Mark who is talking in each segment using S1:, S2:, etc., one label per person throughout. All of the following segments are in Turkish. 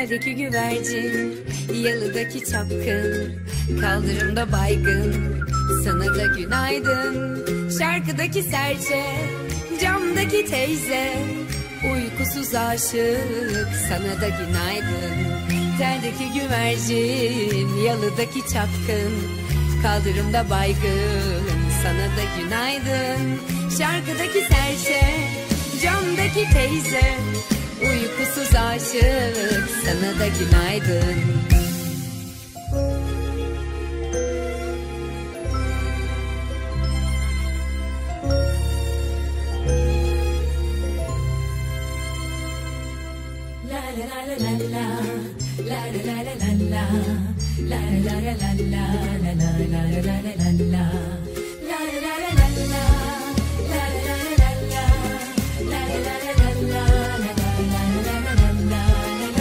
S1: Teldeki güvercin, yalıdaki çapkın, kaldırımda baygın, sana da günaydın. Şarkıdaki serçe, camdaki teyze, uykusuz aşık, sana da günaydın. Teldeki güvercin, yalıdaki çapkın, kaldırımda baygın, sana da günaydın. Şarkıdaki serçe, camdaki teyze, uykusuz aşık, sana da günaydın. La la la la la la, la la la la la la, la la la la la, la la la la la la la, la la la la la, la la la la la, la la la la la, la la la la la.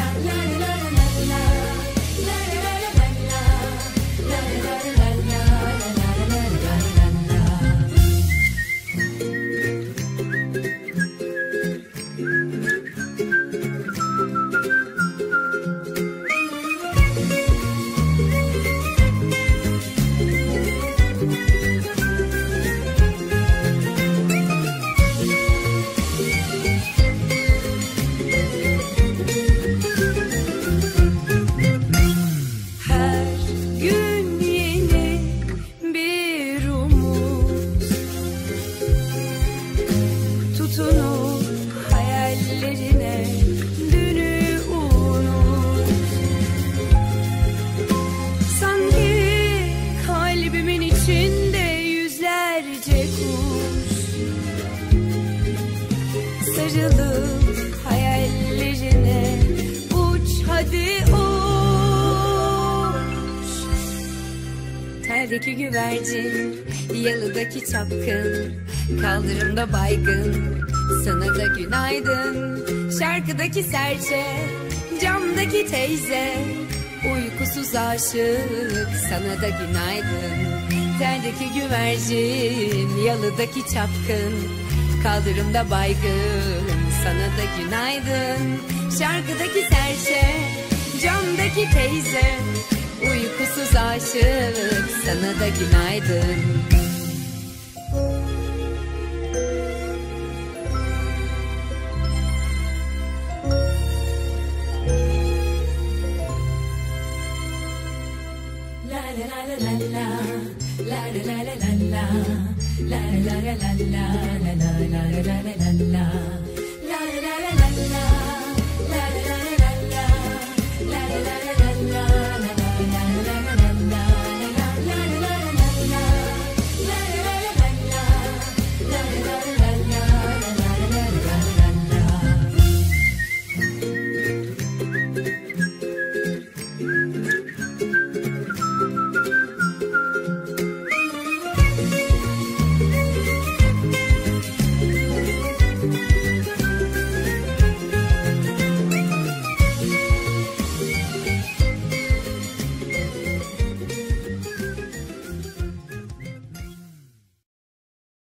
S1: Hayallerine dünü unut. Sanki kalbimin içinde yüzlerce kuş, sarılıp hayallerine uç, hadi uç. Teldeki güvercin, yalıdaki çapkın, kaldırımda baygın, sana da günaydın. Şarkıdaki serçe, camdaki teyze, uykusuz aşık, sana da günaydın. Teldeki güvercin, yalıdaki çapkın, kaldırımda baygın, sana da günaydın. Şarkıdaki serçe, camdaki teyze, uykusuz aşık, sana da günaydın. La la la la la la, la la la la la la, la la la la la, la la la la la la, la la la la la.